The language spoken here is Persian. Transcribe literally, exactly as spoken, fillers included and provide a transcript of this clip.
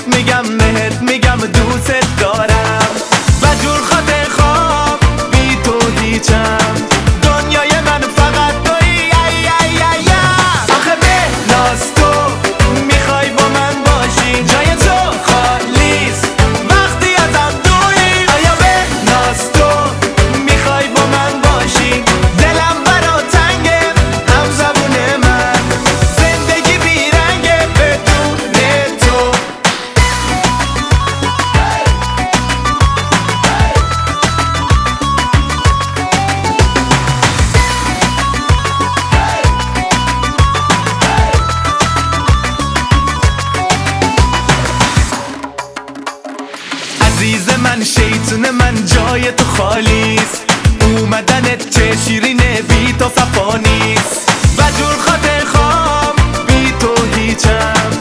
میگم بهت میگم دوست دارم و جور خاطر خواب بی تو هیچم دنیای من فقط تویی ای ای ای ای. آخه به ناز تو میخوای با من باشی جای تو خالیست وقتی ازم دوری آیا به ناز تو میخوای با من باشی دلم برا تنگه هم زبون من زندگی بیرنگه بدون تو عزیز من شیطون من جای تو خالیست اومدنت چه شیرینه بی تو صفا نیست و جور خاطر خواب بی تو هیچم